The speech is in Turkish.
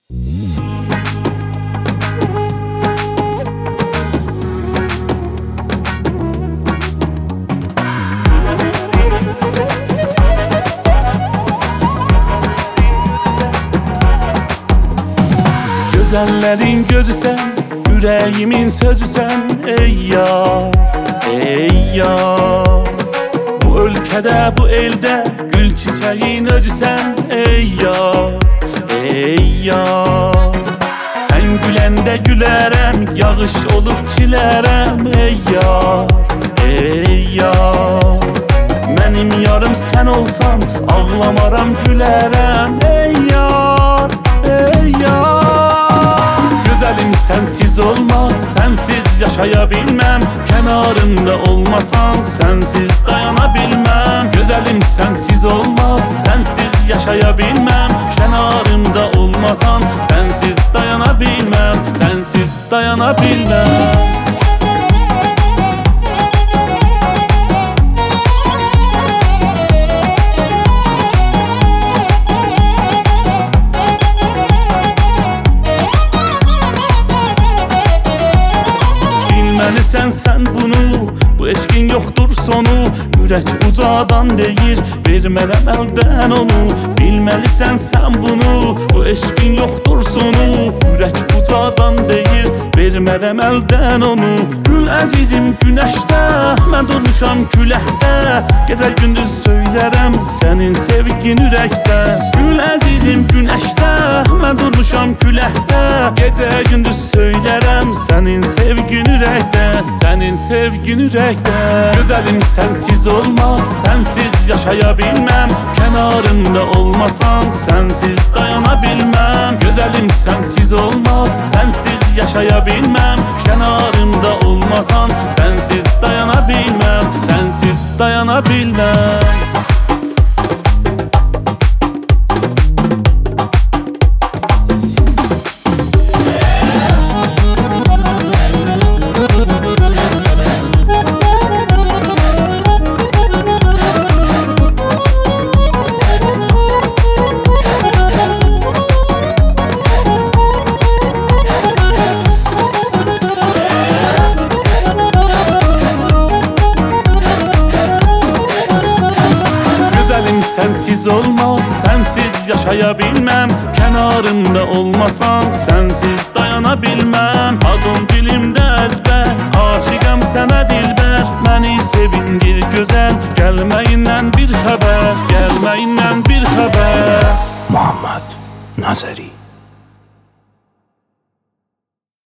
Güzellerin gözüsen, yüreğimin sözüsen ey yar, ey yar. Bu ülkede, bu elde gül çiçeğin özüsen ey yar, ey yar. Sen gülende gülerem, yağış olup çilerem ey yar, ey yar. Benim yarım sen olsan, ağlamaram gülerem ey yar, ey yar. Güzelim sensiz olmaz, sensiz yaşayabilmem. Kenarında olmasan, sensiz dayanabilmem. Güzelim sensiz olmaz, sensiz yaşayabilmem. Kenarında olmasan, sensiz dayanabilmem. Sensiz dayanabilmem. Sen bunu, bu eşkin yoktur sonu. Yürek ucadan deyir, vermərəm əldən onu. Bilməlisən sən bunu, bu eşkin yoktur sonu. Yürek ucadan deyir, vermərəm əldən onu. Gül əzizim günəşdə, mən durmuşam küləkdə. Gecə gündüz söylərəm sənin sevgin ürəkdə. Gül əzizim günəşdə, mən durmuşam küləkdə. Gecə gündüz söylərəm sənin sevgin ürəkdə. Senin sevgin yürekte. Güzelim sensiz olmaz, sensiz yaşayabilmem. Kenarında olmasan, sensiz dayanabilmem. Güzelim sensiz olmaz, sensiz yaşayabilmem. Kenarında olmasan, sensiz dayanabilmem. Sensiz dayanabilmem. Sensiz olmaz, sensiz yaşayabilmem. Kenarında olmasan, sensiz dayanabilmem. Adın dilimde ezber, aşıqam sənə dilber. Məni sevindir güzel, gelmeyindən bir haber, gelmeyindən bir haber. Muhammed Nazeri.